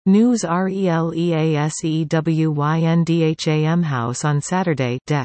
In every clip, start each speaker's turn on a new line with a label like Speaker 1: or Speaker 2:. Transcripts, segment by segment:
Speaker 1: News RELEASEWYNDHAM House on Saturday, Dec.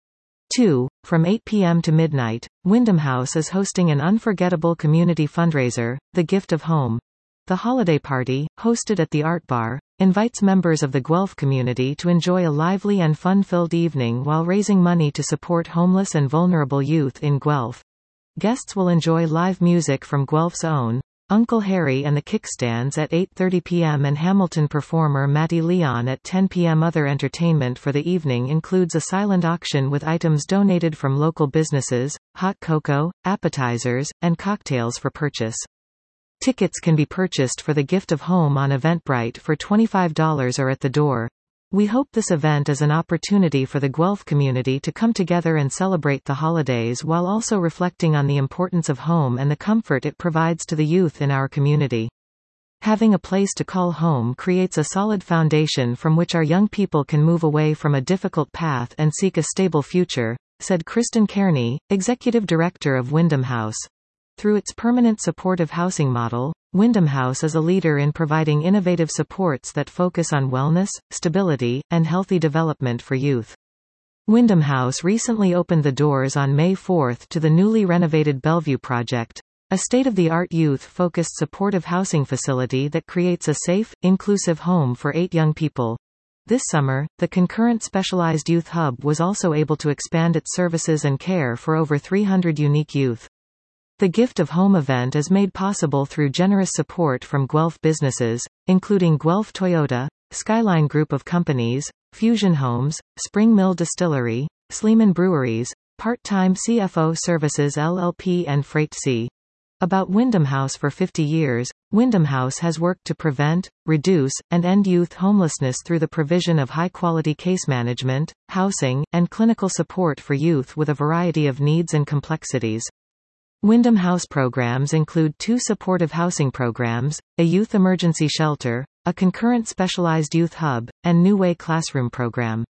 Speaker 1: 2, from 8 p.m. to midnight, Wyndham House is hosting an unforgettable community fundraiser, The Gift of Home. The holiday party, hosted at the Art Bar, invites members of the Guelph community to enjoy a lively and fun-filled evening while raising money to support homeless and vulnerable youth in Guelph. Guests will enjoy live music from Guelph's own Uncle Harry and the Kickstands at 8:30 p.m. and Hamilton performer Matty Leon at 10 p.m. Other entertainment for the evening includes a silent auction with items donated from local businesses, hot cocoa, appetizers, and cocktails for purchase. Tickets can be purchased for The Gift of Home on Eventbrite for $25 or at the door. We hope this event is an opportunity for the Guelph community to come together and celebrate the holidays while also reflecting on the importance of home and the comfort it provides to the youth in our community. Having a place to call home creates a solid foundation from which our young people can move away from a difficult path and seek a stable future, said Kristen Kearney, Executive Director of Wyndham House. Through its permanent supportive housing model, Wyndham House is a leader in providing innovative supports that focus on wellness, stability, and healthy development for youth. Wyndham House recently opened the doors on May 4 to the newly renovated Bellevue Project, a state-of-the-art youth-focused supportive housing facility that creates a safe, inclusive home for 8 young people. This summer, the concurrent specialized youth hub was also able to expand its services and care for over 300 unique youth. The Gift of Home event is made possible through generous support from Guelph businesses, including Guelph Toyota, Skyline Group of Companies, Fusion Homes, Spring Mill Distillery, Sleeman Breweries, Part-Time CFO Services LLP and Freight C. About Wyndham House. For 50 years, Wyndham House has worked to prevent, reduce, and end youth homelessness through the provision of high-quality case management, housing, and clinical support for youth with a variety of needs and complexities. Wyndham House programs include 2 supportive housing programs, a youth emergency shelter, a concurrent specialized youth hub, and New Way classroom program.